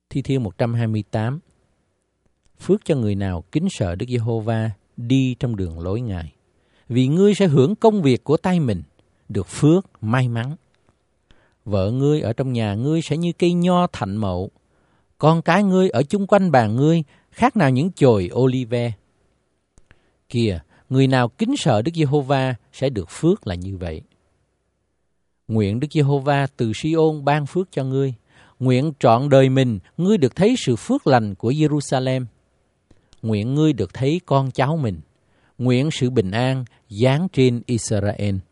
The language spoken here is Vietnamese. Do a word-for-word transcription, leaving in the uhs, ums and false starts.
Thi Thiên một trăm hai mươi tám. Phước cho người nào kính sợ Đức Giê-hô-va, đi trong đường lối Ngài. Vì ngươi sẽ hưởng công việc của tay mình, được phước, may mắn. Vợ ngươi ở trong nhà ngươi sẽ như cây nho thạnh mậu, con cái ngươi ở chung quanh bàn ngươi, khác nào những chồi olive. Kìa, người nào kính sợ Đức Giê-hô-va sẽ được phước là như vậy. Nguyện Đức Giê-hô-va từ Si-ôn ban phước cho ngươi. Nguyện trọn đời mình, ngươi được thấy sự phước lành của Giê-ru-sa-lem. Nguyện ngươi được thấy con cháu mình. Nguyện sự bình an giáng trên Israel.